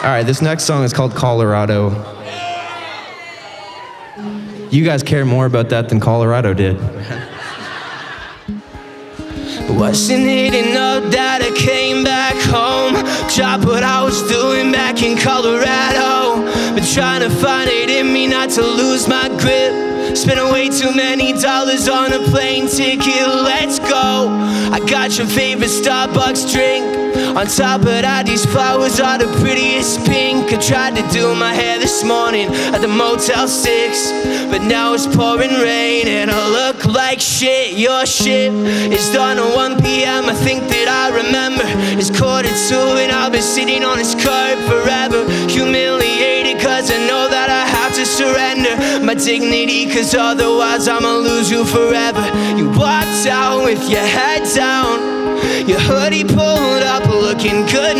All right, this next song is called Colorado. You guys care more about that than Colorado did. Wasn't it enough that I came back home? Dropped what I was doing back in Colorado. Been trying to find it in me not to lose my grip. Spending way too many dollars on a plane ticket, let's go. I got your favorite Starbucks drink. On top of that, these flowers are the prettiest pink. I tried to do my hair this morning at the Motel 6, but now it's pouring rain and I look like shit. Your shit is done at 1 p.m. I think that I remember it's 1:45 and I've been sitting on this curb forever, humiliated cause I know that I have to surrender my dignity, cause otherwise I'ma lose you forever. You walked out with your head down, your hoodie pulled up, looking good